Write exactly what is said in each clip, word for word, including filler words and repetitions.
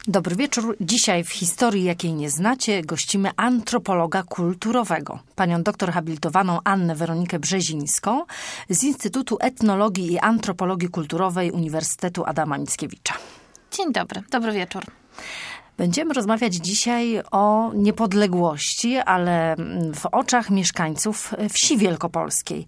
Dobry wieczór. Dzisiaj w historii, jakiej nie znacie, gościmy antropologa kulturowego, panią doktor habilitowaną Annę Weronikę Brzezińską z Instytutu Etnologii i Antropologii Kulturowej Uniwersytetu Adama Mickiewicza. Dzień dobry, dobry wieczór. Będziemy rozmawiać dzisiaj o niepodległości, ale w oczach mieszkańców wsi wielkopolskiej.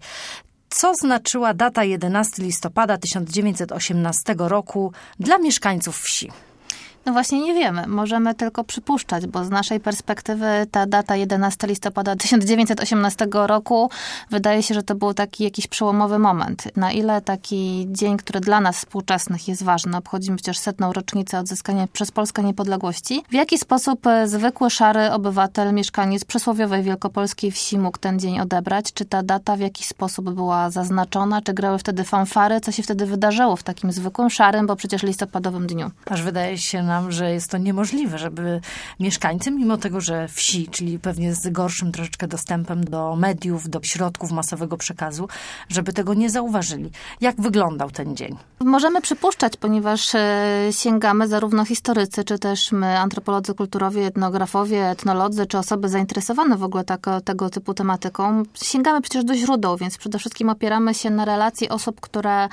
Co znaczyła data jedenastego listopada tysiąc dziewięćset osiemnastego roku dla mieszkańców wsi? No właśnie nie wiemy. Możemy tylko przypuszczać, bo z naszej perspektywy ta data jedenastego listopada tysiąc dziewięćset osiemnastego roku wydaje się, że to był taki jakiś przełomowy moment. Na ile taki dzień, który dla nas współczesnych jest ważny, obchodzimy przecież setną rocznicę odzyskania przez Polskę niepodległości, w jaki sposób zwykły, szary obywatel, mieszkaniec przysłowiowej wielkopolskiej wsi mógł ten dzień odebrać? Czy ta data w jakiś sposób była zaznaczona? Czy grały wtedy fanfary? Co się wtedy wydarzyło w takim zwykłym, szarym, bo przecież listopadowym dniu? Aż wydaje się nam, że jest to niemożliwe, żeby mieszkańcy, mimo tego, że wsi, czyli pewnie z gorszym troszeczkę dostępem do mediów, do środków masowego przekazu, żeby tego nie zauważyli. Jak wyglądał ten dzień? Możemy przypuszczać, ponieważ sięgamy zarówno historycy, czy też my, antropolodzy kulturowi, etnografowie, etnolodzy, czy osoby zainteresowane w ogóle tak, tego typu tematyką. Sięgamy przecież do źródeł, więc przede wszystkim opieramy się na relacji osób, które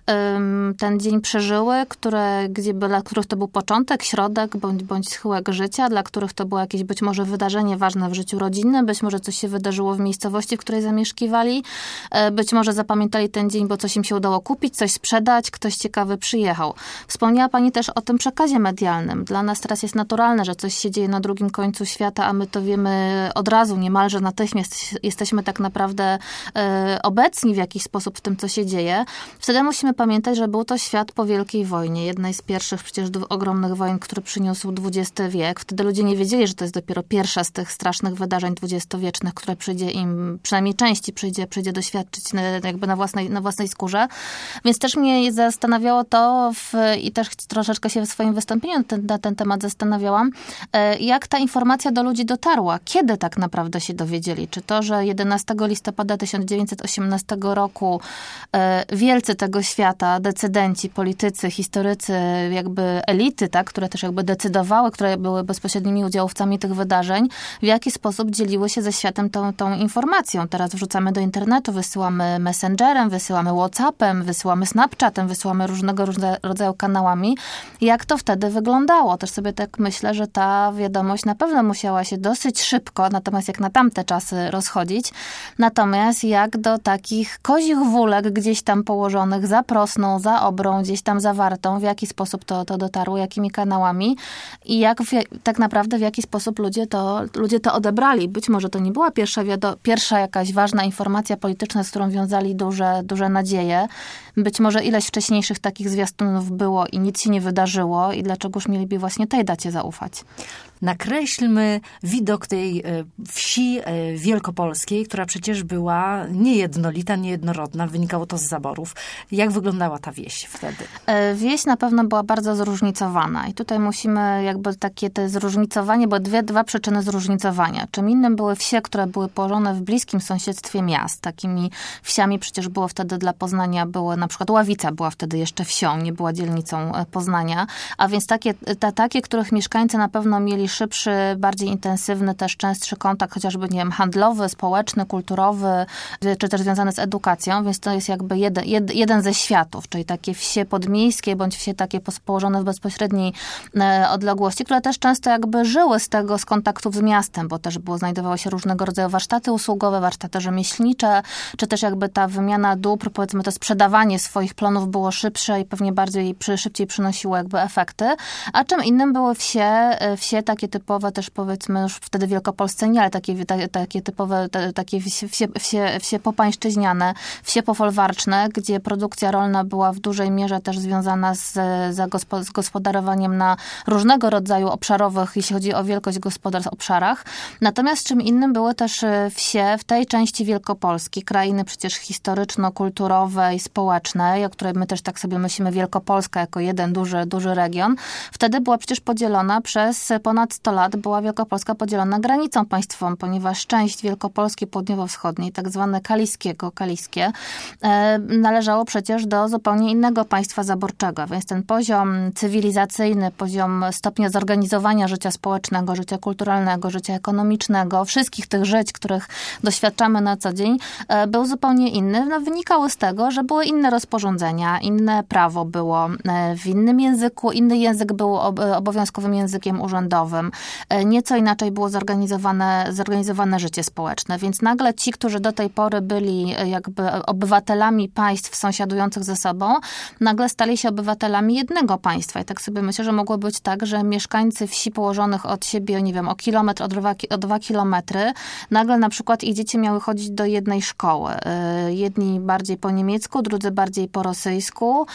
um, ten dzień przeżyły, które, gdzie, dla których to był początek, środek bądź, bądź schyłek życia, dla których to było jakieś być może wydarzenie ważne w życiu rodzinnym, być może coś się wydarzyło w miejscowości, w której zamieszkiwali, być może zapamiętali ten dzień, bo coś im się udało kupić, coś sprzedać, ktoś ciekawy przyjechał. Wspomniała pani też o tym przekazie medialnym. Dla nas teraz jest naturalne, że coś się dzieje na drugim końcu świata, a my to wiemy od razu, niemalże natychmiast jesteśmy tak naprawdę e, obecni w jakiś sposób w tym, co się dzieje. Wtedy musimy pamiętać, że był to świat po Wielkiej Wojnie, jednej z pierwszych przecież ogromnych wojen, który przyniósł dwudziesty wiek. Wtedy ludzie nie wiedzieli, że to jest dopiero pierwsza z tych strasznych wydarzeń dwudziestowiecznych, które przyjdzie im, przynajmniej części przyjdzie, przyjdzie doświadczyć na, jakby na własnej, na własnej skórze. Więc też mnie zastanawiało to w, i też troszeczkę się w swoim wystąpieniu na ten, na ten temat zastanawiałam, jak ta informacja do ludzi dotarła. Kiedy tak naprawdę się dowiedzieli? Czy to, że jedenastego listopada tysiąc dziewięćset osiemnastego roku wielcy tego świata, decydenci, politycy, historycy, jakby elity, tak, które też jakby decydowały, które były bezpośrednimi udziałowcami tych wydarzeń, w jaki sposób dzieliły się ze światem tą, tą informacją. Teraz wrzucamy do internetu, wysyłamy Messengerem, wysyłamy WhatsAppem, wysyłamy Snapchatem, wysyłamy różnego rodzaju kanałami. Jak to wtedy wyglądało? Też sobie tak myślę, że ta wiadomość na pewno musiała się dosyć szybko, natomiast jak na tamte czasy rozchodzić. Natomiast jak do takich kozich wólek gdzieś tam położonych za Prosną, za Obrą, gdzieś tam zawartą, w jaki sposób to, to dotarło, jakimi kanałami i jak w, tak naprawdę w jaki sposób ludzie to, ludzie to odebrali. Być może to nie była pierwsza, wiado- pierwsza jakaś ważna informacja polityczna, z którą wiązali duże, duże nadzieje. Być może ileś wcześniejszych takich zwiastunów było i nic się nie wydarzyło i dlaczegoż mieliby właśnie tej dacie zaufać? Nakreślmy widok tej wsi wielkopolskiej, która przecież była niejednolita, niejednorodna. Wynikało to z zaborów. Jak wyglądała ta wieś wtedy? Wieś na pewno była bardzo zróżnicowana. I tutaj musimy jakby takie te zróżnicowanie, bo dwie, dwa przyczyny zróżnicowania. Czym innym były wsie, które były położone w bliskim sąsiedztwie miast. Takimi wsiami przecież było wtedy dla Poznania, były na przykład Ławica była wtedy jeszcze wsią, nie była dzielnicą Poznania. A więc takie, ta, takie, których mieszkańcy na pewno mieli szybszy, bardziej intensywny, też częstszy kontakt, chociażby, nie wiem, handlowy, społeczny, kulturowy, czy też związany z edukacją, więc to jest jakby jeden, jed, jeden ze światów, czyli takie wsie podmiejskie, bądź wsie takie położone w bezpośredniej e, odległości, które też często jakby żyły z tego, z kontaktów z miastem, bo też było, znajdowały się różnego rodzaju warsztaty usługowe, warsztaty rzemieślnicze, czy też jakby ta wymiana dóbr, powiedzmy to sprzedawanie swoich plonów było szybsze i pewnie bardziej, przy, szybciej przynosiło jakby efekty, a czym innym były wsie, wsie takie typowe też powiedzmy już wtedy wielkopolsce nie, ale takie, takie, takie typowe, te, takie wsie, wsie, wsie, wsie popańszczyźniane, wsie pofolwarczne, gdzie produkcja rolna była w dużej mierze też związana z, z, gospo, z gospodarowaniem na różnego rodzaju obszarowych, jeśli chodzi o wielkość gospodarstw, obszarach. Natomiast czym innym były też wsie w tej części Wielkopolski, krainy przecież historyczno-kulturowej, społecznej, o której my też tak sobie myślimy, Wielkopolska jako jeden duży, duży region. Wtedy była przecież podzielona przez ponad ponad sto lat była Wielkopolska podzielona granicą państwową, ponieważ część Wielkopolski południowo-wschodniej, tak zwane Kaliskiego, Kaliskie, należało przecież do zupełnie innego państwa zaborczego, więc ten poziom cywilizacyjny, poziom stopnia zorganizowania życia społecznego, życia kulturalnego, życia ekonomicznego, wszystkich tych żyć, których doświadczamy na co dzień, był zupełnie inny. No, wynikało z tego, że były inne rozporządzenia, inne prawo było w innym języku, inny język był obowiązkowym językiem urzędowym, nieco inaczej było zorganizowane, zorganizowane życie społeczne, więc nagle ci, którzy do tej pory byli jakby obywatelami państw sąsiadujących ze sobą, nagle stali się obywatelami jednego państwa. I tak sobie myślę, że mogło być tak, że mieszkańcy wsi położonych od siebie, nie wiem, o kilometr, o dwa, o dwa kilometry, nagle na przykład ich dzieci miały chodzić do jednej szkoły. Jedni bardziej po niemiecku, drudzy bardziej po rosyjsku.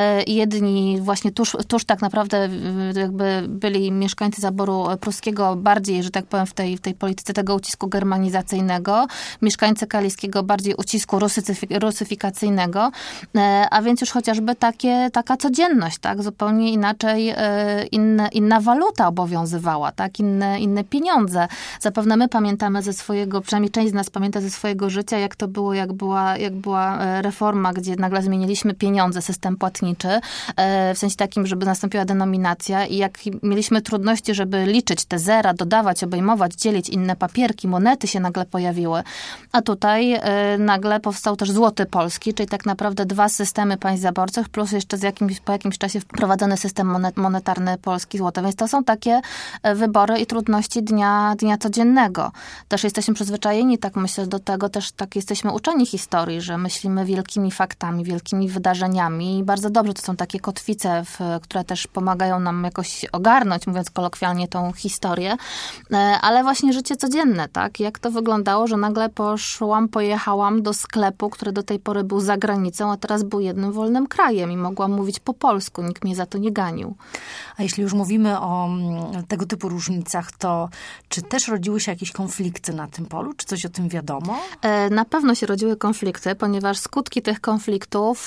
Jedni właśnie tuż, tuż tak naprawdę jakby byli mieszkańcy zaboru pruskiego bardziej, że tak powiem, w tej, w tej polityce tego ucisku germanizacyjnego. Mieszkańcy kaliskiego bardziej ucisku rusycyfik- rusyfikacyjnego. A więc już chociażby takie, taka codzienność, tak? Zupełnie inaczej inne, inna waluta obowiązywała, tak? Inne, inne pieniądze. Zapewne my pamiętamy ze swojego, przynajmniej część z nas pamięta ze swojego życia, jak to było, jak była, jak była reforma, gdzie nagle zmieniliśmy pieniądze, system płatniczy, w sensie takim, żeby nastąpiła denominacja i jak mieliśmy trudności, żeby liczyć te zera, dodawać, obejmować, dzielić, inne papierki, monety się nagle pojawiły. A tutaj nagle powstał też złoty polski, czyli tak naprawdę dwa systemy państw zaborczych, plus jeszcze z jakimś, po jakimś czasie wprowadzony system monet, monetarny polski złoty. Więc to są takie wybory i trudności dnia, dnia codziennego. Też jesteśmy przyzwyczajeni, tak myślę, do tego, też tak jesteśmy uczeni historii, że myślimy wielkimi faktami, wielkimi wydarzeniami i bardzo dobrze to są takie kotwice, w, które też pomagają nam jakoś ogarnąć, mówiąc kolokwialnie, tą historię. Ale właśnie życie codzienne, tak? Jak to wyglądało, że nagle poszłam, pojechałam do sklepu, który do tej pory był za granicą, a teraz był jednym wolnym krajem i mogłam mówić po polsku, nikt mnie za to nie ganił. A jeśli już mówimy o tego typu różnicach, to czy też rodziły się jakieś konflikty na tym polu? Czy coś o tym wiadomo? Na pewno się rodziły konflikty, ponieważ skutki tych konfliktów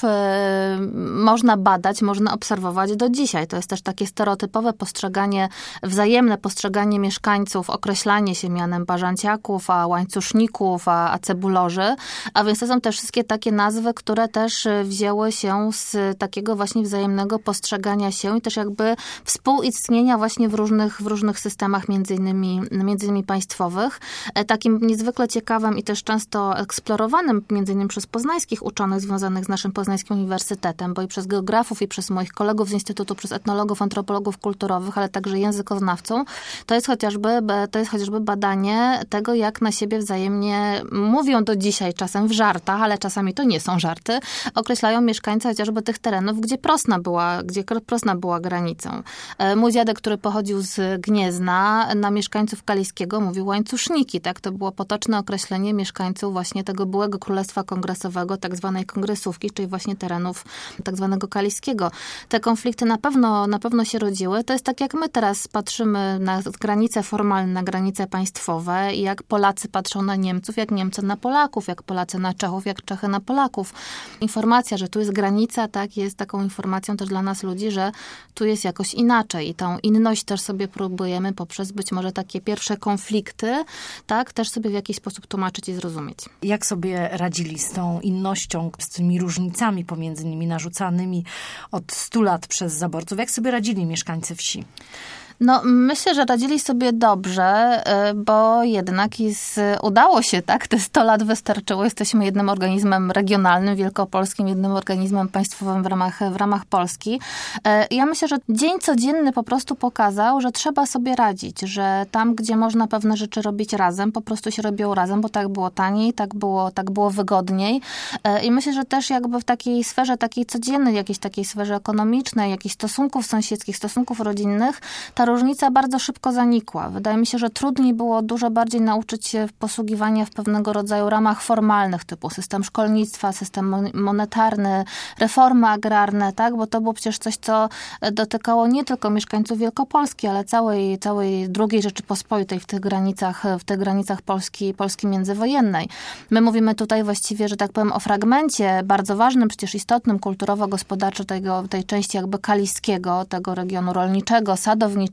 można badać, można obserwować do dzisiaj. To jest też takie stereotypowe postrzeganie, wzajemne postrzeganie mieszkańców, określanie się mianem bażanciaków, a łańcuszników, a, a cebulorzy. A więc to są te wszystkie takie nazwy, które też wzięły się z takiego właśnie wzajemnego postrzegania się i też jakby współistnienia właśnie w różnych, w różnych systemach, między innymi, między innymi państwowych. Takim niezwykle ciekawym i też często eksplorowanym, między innymi przez poznańskich uczonych związanych z naszym Poznańskim Uniwersytetem, bo i przez geografów, i przez moich kolegów z Instytutu, przez etnologów, antropologów kulturowych, ale także językoznawcą, to jest chociażby, to jest chociażby badanie tego, jak na siebie wzajemnie mówią do dzisiaj, czasem w żartach, ale czasami to nie są żarty, określają mieszkańcy chociażby tych terenów, gdzie Prosna była, gdzie Prosna była granicą. Mój dziadek, który pochodził z Gniezna, na mieszkańców Kaliskiego mówił łańcuszniki, tak? To było potoczne określenie mieszkańców właśnie tego byłego Królestwa Kongresowego, tak zwanej kongresówki, czyli właśnie terenów tak zwanego Kaliskiego. Te konflikty na pewno, na pewno się rodziły. To jest tak, jak my teraz patrzymy na granice formalne, na granice państwowe i jak Polacy patrzą na Niemców, jak Niemcy na Polaków, jak Polacy na Czechów, jak Czechy na Polaków. Informacja, że tu jest granica, tak, jest taką informacją też dla nas ludzi, że tu jest jakoś inaczej i tą inność też sobie próbujemy poprzez być może takie pierwsze konflikty, tak, też sobie w jakiś sposób tłumaczyć i zrozumieć. Jak sobie radzili z tą innością, z tymi różnicami pomiędzy nimi narzucanymi od stu lat przez zaborców? Jak sobie radzili mieszkańcy wsi? No, myślę, że radzili sobie dobrze, bo jednak jest, udało się, tak? Te sto lat wystarczyło. Jesteśmy jednym organizmem regionalnym, wielkopolskim, jednym organizmem państwowym w ramach, w ramach Polski. Ja myślę, że dzień codzienny po prostu pokazał, że trzeba sobie radzić, że tam, gdzie można pewne rzeczy robić razem, po prostu się robią razem, bo tak było taniej, tak było, tak było wygodniej. I myślę, że też jakby w takiej sferze takiej codziennej, jakiejś takiej sferze ekonomicznej, jakichś stosunków sąsiedzkich, stosunków rodzinnych, ta różnica bardzo szybko zanikła. Wydaje mi się, że trudniej było dużo bardziej nauczyć się posługiwania w pewnego rodzaju ramach formalnych, typu system szkolnictwa, system monetarny, reformy agrarne, tak? Bo to było przecież coś, co dotykało nie tylko mieszkańców Wielkopolski, ale całej, całej drugiej Rzeczypospolitej w tych granicach, w tych granicach Polski, Polski międzywojennej. My mówimy tutaj właściwie, że tak powiem, o fragmencie bardzo ważnym, przecież istotnym kulturowo-gospodarczo tego, tej części jakby kaliskiego, tego regionu rolniczego, sadowniczego,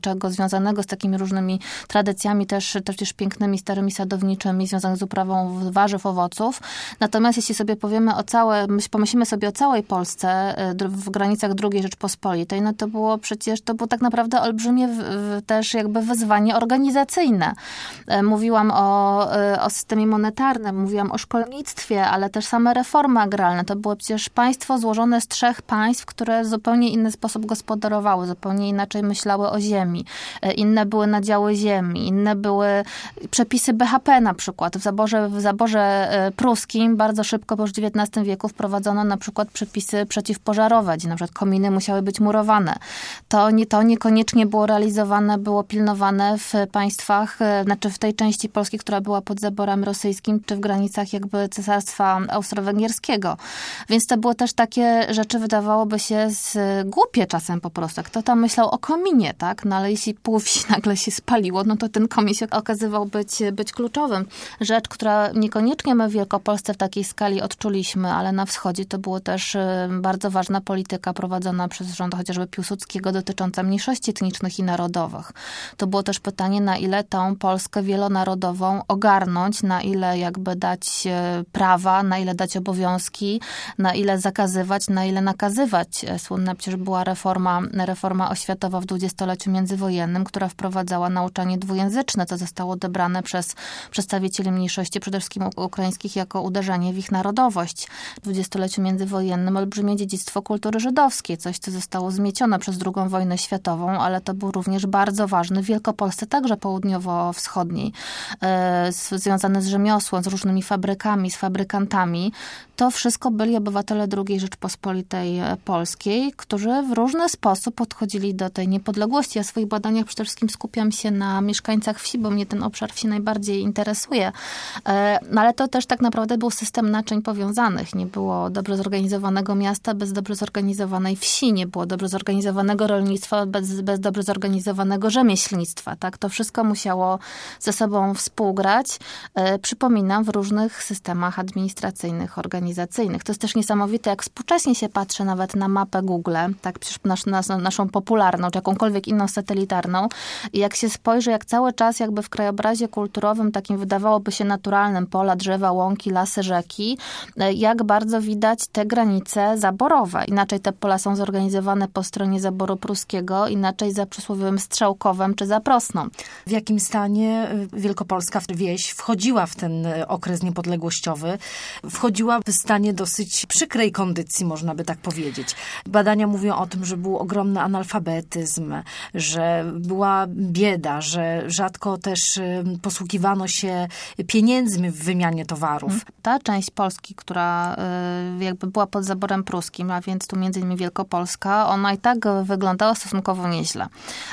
rolniczego, związanego z takimi różnymi tradycjami, też, też pięknymi, starymi sadowniczymi, związanych z uprawą warzyw, owoców. Natomiast jeśli sobie powiemy o całej, pomyślimy sobie o całej Polsce w granicach drugiej Rzeczpospolitej, no to było przecież, to było tak naprawdę olbrzymie w, w, też jakby wyzwanie organizacyjne. Mówiłam o, o systemie monetarnym, mówiłam o szkolnictwie, ale też same reformy agralne. To było przecież państwo złożone z trzech państw, które w zupełnie inny sposób gospodarowały, zupełnie inaczej myślały o ziemi. Inne były nadziały ziemi, inne były przepisy B H P na przykład. W zaborze, w zaborze pruskim bardzo szybko, bo już w dziewiętnastym wieku wprowadzono na przykład przepisy przeciwpożarowe, gdzie na przykład kominy musiały być murowane. To, nie, to niekoniecznie było realizowane, było pilnowane w państwach, znaczy w tej części Polski, która była pod zaborem rosyjskim, czy w granicach jakby Cesarstwa Austro-Węgierskiego. Więc to było też takie rzeczy, wydawałoby się z, głupie czasem po prostu. Kto tam myślał o kominie, tak? No ale jeśli pół wsi nagle się spaliło, no to ten komin się okazywał być, być kluczowym. Rzecz, która niekoniecznie my w Wielkopolsce w takiej skali odczuliśmy, ale na wschodzie to było też bardzo ważna polityka prowadzona przez rząd chociażby Piłsudskiego dotycząca mniejszości etnicznych i narodowych. To było też pytanie, na ile tą Polskę wielonarodową ogarnąć, na ile jakby dać prawa, na ile dać obowiązki, na ile zakazywać, na ile nakazywać. Słynna przecież była reforma, reforma oświatowa w dwudziestoleciu międzywojennym, która wprowadzała nauczanie dwujęzyczne, co zostało odebrane przez przedstawicieli mniejszości, przede wszystkim ukraińskich, jako uderzenie w ich narodowość. W dwudziestoleciu międzywojennym olbrzymie dziedzictwo kultury żydowskiej, coś, co zostało zmiecione przez drugą wojnę światową, ale to był również bardzo ważny w Wielkopolsce, także południowo-wschodniej, e, związane z rzemiosłem, z różnymi fabrykami, z fabrykantami. To wszystko byli obywatele drugiej Rzeczpospolitej Polskiej, którzy w różny sposób podchodzili do tej niepodległości. Ja w swoich badaniach przede wszystkim skupiam się na mieszkańcach wsi, bo mnie ten obszar wsi najbardziej interesuje. No ale to też tak naprawdę był system naczyń powiązanych. Nie było dobrze zorganizowanego miasta bez dobrze zorganizowanej wsi. Nie było dobrze zorganizowanego rolnictwa bez, bez dobrze zorganizowanego rzemieślnictwa. Tak? To wszystko musiało ze sobą współgrać. Przypominam, w różnych systemach administracyjnych, organizacyjnych. To jest też niesamowite, jak współcześnie się patrzy nawet na mapę Google, tak przecież nasz, nas, naszą popularną, czy jakąkolwiek inną satelitarną, i jak się spojrzy, jak cały czas jakby w krajobrazie kulturowym, takim wydawałoby się naturalnym, pola, drzewa, łąki, lasy, rzeki, jak bardzo widać te granice zaborowe. Inaczej te pola są zorganizowane po stronie zaboru pruskiego, inaczej za przysłowiowym Strzałkowem czy za Prosną. W jakim stanie wielkopolska wieś wchodziła w ten okres niepodległościowy? Wchodziła w stanie dosyć przykrej kondycji, można by tak powiedzieć. Badania mówią o tym, że był ogromny analfabetyzm, że była bieda, że rzadko też posługiwano się pieniędzmi w wymianie towarów. Ta część Polski, która jakby była pod zaborem pruskim, a więc tu między innymi Wielkopolska, ona i tak wyglądała stosunkowo nieźle.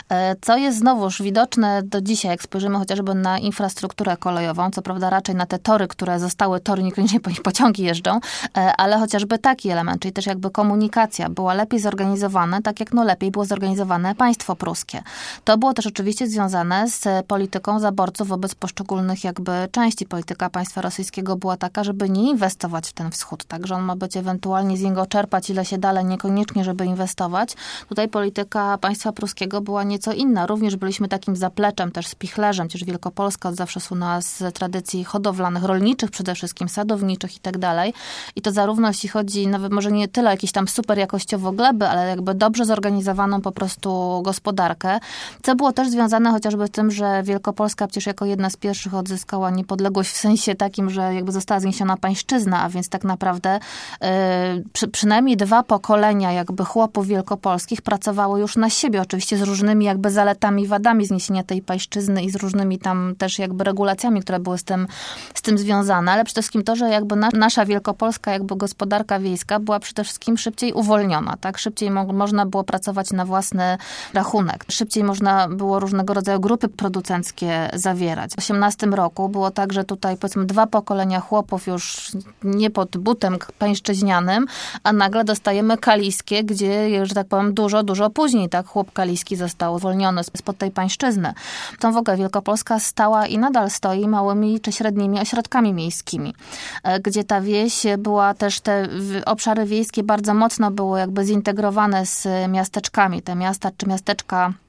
Co jest znowuż widoczne do dzisiaj, jak spojrzymy chociażby na infrastrukturę kolejową, co prawda raczej na te tory, które zostały, tory niekoniecznie po nich pociągi jeżdżą, ale chociażby taki element, czyli też jakby komunikacja była lepiej zorganizowana, tak jak no lepiej było zorganizowane państwo pruskie. To było też oczywiście związane z polityką zaborców wobec poszczególnych jakby części. Polityka państwa rosyjskiego była taka, żeby nie inwestować w ten wschód, tak, że on ma być ewentualnie z niego czerpać ile się da, ale niekoniecznie, żeby inwestować. Tutaj polityka państwa pruskiego była nieco inna. Również byliśmy takim zapleczem, też spichlerzem, przecież Wielkopolska od zawsze słynęła z tradycji hodowlanych, rolniczych przede wszystkim, sadowniczych i tak dalej. I to zarówno jeśli chodzi, nawet może nie tyle jakieś tam super jakościowo gleby, ale jakby dobrze zorganizowaną po prostu gospodarkę, co było też związane chociażby z tym, że Wielkopolska przecież jako jedna z pierwszych odzyskała niepodległość w sensie takim, że jakby została zniesiona pańszczyzna, a więc tak naprawdę yy, przy, przynajmniej dwa pokolenia jakby chłopów wielkopolskich pracowało już na siebie, oczywiście z różnymi jakby zaletami i wadami zniesienia tej pańszczyzny i z różnymi tam też jakby regulacjami, które były z tym, z tym związane, ale przede wszystkim to, że jakby na, nasza wielkopolska jakby gospodarka wiejska była przede wszystkim szybciej uwolniona, tak? Szybciej mo- można było pracować na własny rachunek. Szybciej można było różnego rodzaju grupy producenckie zawierać. W osiemnastym roku było tak, że tutaj powiedzmy dwa pokolenia chłopów już nie pod butem pańszczyźnianym, a nagle dostajemy kaliskie, gdzie, że tak powiem, dużo, dużo później tak chłop kaliski został zwolniony spod tej pańszczyzny. To w ogóle Wielkopolska stała i nadal stoi małymi czy średnimi ośrodkami miejskimi, gdzie ta wieś była też, te obszary wiejskie bardzo mocno były jakby zintegrowane z miasteczkami. Te miasta czy miasteczka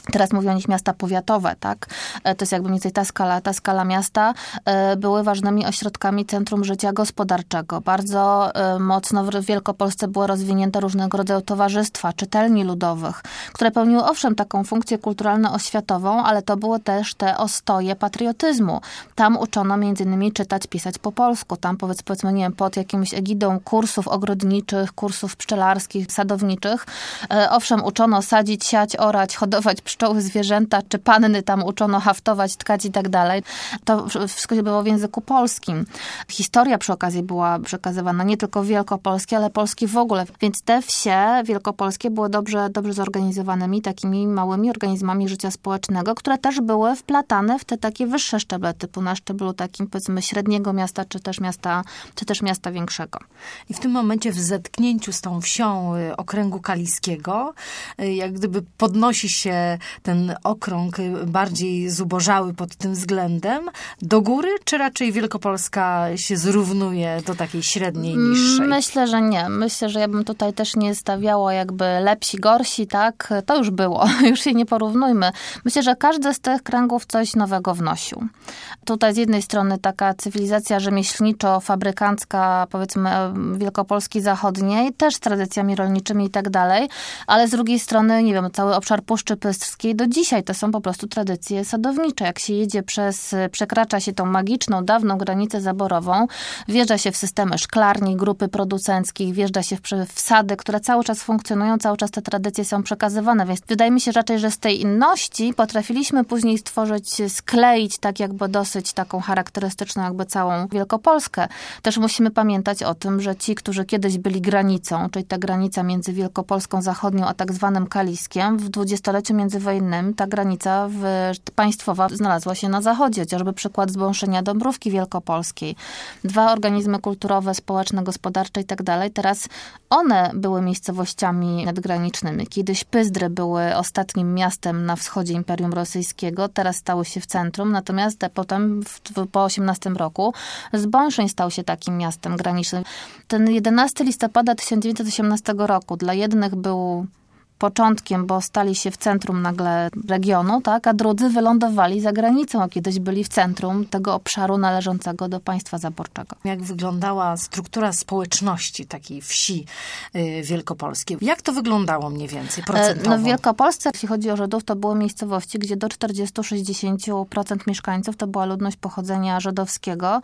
Teraz mówią o nich miasta powiatowe, tak? To jest jakby mniej więcej ta skala, ta skala miasta, były ważnymi ośrodkami centrum życia gospodarczego. Bardzo mocno w Wielkopolsce były rozwinięte różnego rodzaju towarzystwa, czytelni ludowych, które pełniły owszem taką funkcję kulturalno-oświatową, ale to były też te ostoje patriotyzmu. Tam uczono między innymi czytać, pisać po polsku. Tam powiedz, powiedzmy, nie wiem, pod jakimś egidą kursów ogrodniczych, kursów pszczelarskich, sadowniczych. Owszem, uczono sadzić, siać, orać, hodować pszczoły, zwierzęta, czy panny tam uczono haftować, tkać i tak dalej. To wszystko się było w języku polskim. Historia przy okazji była przekazywana nie tylko wielkopolskie, ale Polski w ogóle. Więc te wsie wielkopolskie były dobrze, dobrze zorganizowanymi takimi małymi organizmami życia społecznego, które też były wplatane w te takie wyższe szczeble, typu na szczeblu takim, powiedzmy, średniego miasta, czy też miasta, czy też miasta większego. I w tym momencie w zetknięciu z tą wsią okręgu kaliskiego, jak gdyby podnosi się ten okrąg bardziej zubożały pod tym względem do góry, czy raczej Wielkopolska się zrównuje do takiej średniej, niższej? Myślę, że nie. Myślę, że ja bym tutaj też nie stawiała jakby lepsi, gorsi, tak? To już było. Już się nie porównujmy. Myślę, że każdy z tych kręgów coś nowego wnosił. Tutaj z jednej strony taka cywilizacja rzemieślniczo-fabrykancka, powiedzmy Wielkopolski Zachodniej, też z tradycjami rolniczymi i tak dalej, ale z drugiej strony, nie wiem, cały obszar Puszczy Pystrskiej do dzisiaj to są po prostu tradycje sadownicze. Jak się jedzie przez, przekracza się tą magiczną, dawną granicę zaborową, wjeżdża się w systemy szklarni, grupy producenckich, wjeżdża się w wsady, które cały czas funkcjonują, cały czas te tradycje są przekazywane, więc wydaje mi się raczej, że z tej inności potrafiliśmy później stworzyć, skleić tak jakby dosyć taką charakterystyczną jakby całą Wielkopolskę. Też musimy pamiętać o tym, że ci, którzy kiedyś byli granicą, czyli ta granica między Wielkopolską Zachodnią a tak zwanym Kaliskiem, w dwudziestoleciu międzywojennym ta granica w, państwowa znalazła się na zachodzie, chociażby przykład zbąszenia Dąbrówki Wielkopolskiej. Dwa organizmy kulturowe, społeczne, gospodarcze i tak dalej. Teraz one były miejscowościami nadgranicznymi. Kiedyś Pyzdry były ostatnim miastem na wschodzie Imperium Rosyjskiego, teraz stały się w centrum, natomiast potem w, po osiemnastym roku Zbąszeń stał się takim miastem granicznym. Ten jedenastego listopada tysiąc dziewięćset osiemnastego roku dla jednych był początkiem, bo stali się w centrum nagle regionu, tak, a drudzy wylądowali za granicą, a kiedyś byli w centrum tego obszaru należącego do państwa zaborczego. Jak wyglądała struktura społeczności takiej wsi y, wielkopolskiej? Jak to wyglądało mniej więcej procentowo? No w Wielkopolsce, jeśli chodzi o Żydów, to były miejscowości, gdzie do czterdzieści do sześćdziesięciu procent mieszkańców to była ludność pochodzenia żydowskiego.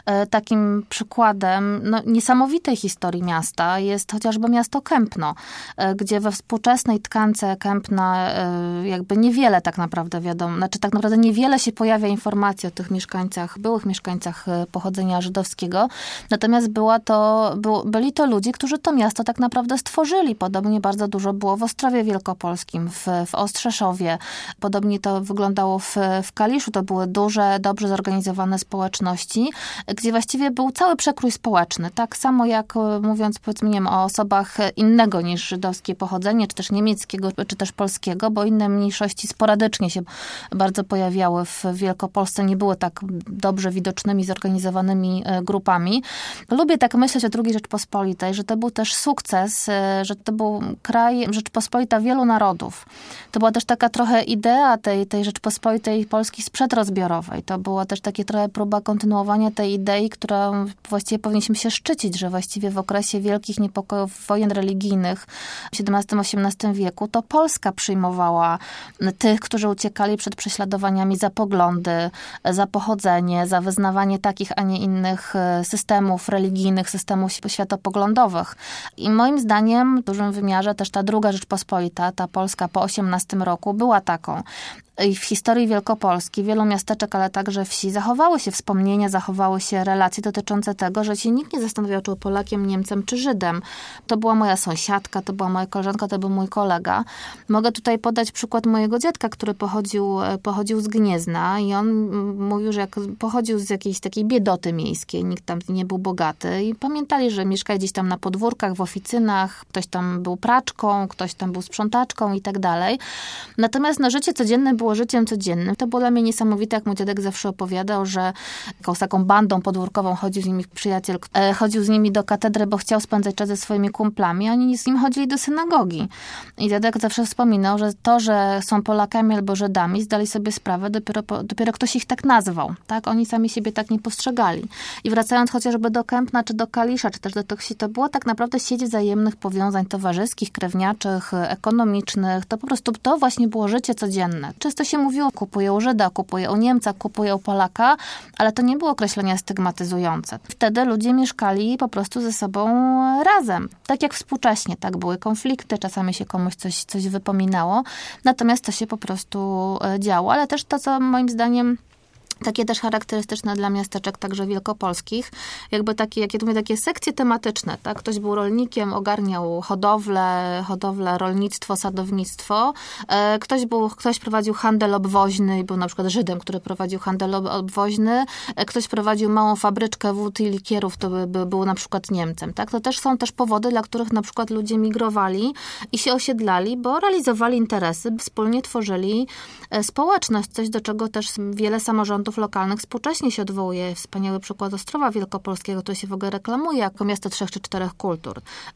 Takim przykładem no, niesamowitej historii miasta jest chociażby miasto Kępno, gdzie we współczesnej tkance Kępna jakby niewiele tak naprawdę wiadomo, znaczy tak naprawdę niewiele się pojawia informacji o tych mieszkańcach, byłych mieszkańcach pochodzenia żydowskiego, natomiast była to, był, byli to ludzie, którzy to miasto tak naprawdę stworzyli. Podobnie bardzo dużo było w Ostrowie Wielkopolskim, w, w Ostrzeszowie. Podobnie to wyglądało w, w Kaliszu. To były duże, dobrze zorganizowane społeczności, gdzie właściwie był cały przekrój społeczny. Tak samo jak mówiąc powiedzmy nie wiem, o osobach innego niż żydowskie pochodzenie, czy też niemieckiego, czy też polskiego, bo inne mniejszości sporadycznie się bardzo pojawiały w Wielkopolsce, nie były tak dobrze widocznymi, zorganizowanymi grupami. Lubię tak myśleć o drugiej Rzeczpospolitej, że to był też sukces, że to był kraj, Rzeczpospolita wielu narodów. To była też taka trochę idea tej, tej Rzeczpospolitej Polski sprzedrozbiorowej. To była też takie trochę próba kontynuowania tej idei, którą właściwie powinniśmy się szczycić, że właściwie w okresie wielkich niepokojów, wojen religijnych w siedemnastym osiemnastym wieku, to Polska przyjmowała tych, którzy uciekali przed prześladowaniami za poglądy, za pochodzenie, za wyznawanie takich, a nie innych systemów religijnych, systemów światopoglądowych. I moim zdaniem w dużym wymiarze też ta druga Rzeczpospolita, ta Polska po osiemnastym roku była taką. I w historii Wielkopolski wielu miasteczek, ale także wsi zachowały się wspomnienia, zachowały się relacje dotyczące tego, że się nikt nie zastanawiał, czy był Polakiem, Niemcem, czy Żydem. To była moja sąsiadka, to była moja koleżanka, to był mój kolega. Mogę tutaj podać przykład mojego dziadka, który pochodził, pochodził z Gniezna i on mówił, że jak pochodził z jakiejś takiej biedoty miejskiej, nikt tam nie był bogaty i pamiętali, że mieszkali gdzieś tam na podwórkach, w oficynach, ktoś tam był praczką, ktoś tam był sprzątaczką i tak dalej. Natomiast na życie codzienne było było życiem codziennym. To było dla mnie niesamowite, jak mój dziadek zawsze opowiadał, że z taką bandą podwórkową chodził z nimi przyjaciel, e, chodził z nimi do katedry, bo chciał spędzać czas ze swoimi kumplami, a oni z nim chodzili do synagogi. I dziadek zawsze wspominał, że to, że są Polakami albo Żydami, zdali sobie sprawę, dopiero, dopiero ktoś ich tak nazwał. Tak? Oni sami siebie tak nie postrzegali. I wracając chociażby do Kępna, czy do Kalisza, czy też do Toksi, to było tak naprawdę sieć wzajemnych powiązań towarzyskich, krewniaczych, ekonomicznych. To po prostu to właśnie było życie codzienne. Często się mówiło, kupuję u Żyda, kupuję u Niemca, kupuję u Polaka, ale to nie było określenia stygmatyzujące. Wtedy ludzie mieszkali po prostu ze sobą razem. Tak jak współcześnie, tak? Były konflikty, czasami się komuś coś, coś wypominało. Natomiast to się po prostu działo. Ale też to, co moim zdaniem takie też charakterystyczne dla miasteczek, także wielkopolskich, jakby takie, jak ja mówię, takie sekcje tematyczne, tak? Ktoś był rolnikiem, ogarniał hodowlę, hodowlę, rolnictwo, sadownictwo. Ktoś był, ktoś prowadził handel obwoźny i był na przykład Żydem, który prowadził handel obwoźny. Ktoś prowadził małą fabryczkę wód i likierów, to by, by był na przykład Niemcem, tak? To też są też powody, dla których na przykład ludzie migrowali i się osiedlali, bo realizowali interesy, wspólnie tworzyli społeczność, coś do czego też wiele samorządów lokalnych współcześnie się odwołuje. Wspaniały przykład Ostrowa Wielkopolskiego, to się w ogóle reklamuje jako miasto trzech czy czterech kultur.